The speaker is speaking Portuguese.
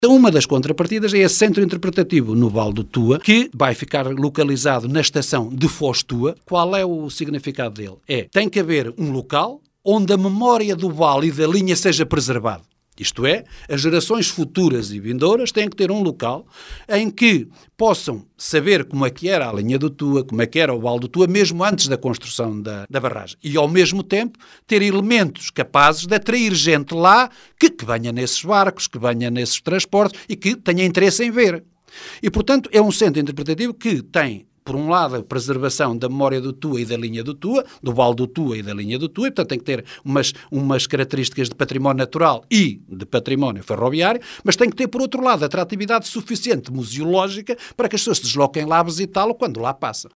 Então, uma das contrapartidas é esse centro interpretativo no Vale do Tua, que vai ficar localizado na estação de Foz Tua. Qual é o significado dele? Tem que haver um local onde a memória do vale e da linha seja preservada. Isto é, as gerações futuras e vindouras têm que ter um local em que possam saber como é que era a linha do Tua, como é que era o Vale do Tua, mesmo antes da construção da barragem. E, ao mesmo tempo, ter elementos capazes de atrair gente lá que venha nesses barcos, que venha nesses transportes e que tenha interesse em ver. E, portanto, é um centro interpretativo que tem, por um lado, a preservação da memória do Tua e da linha do Tua, do Vale do Tua e da linha do Tua, e, portanto, tem que ter umas características de património natural e de património ferroviário, mas tem que ter, por outro lado, atratividade suficiente museológica para que as pessoas se desloquem lá a visitá-lo quando lá passam.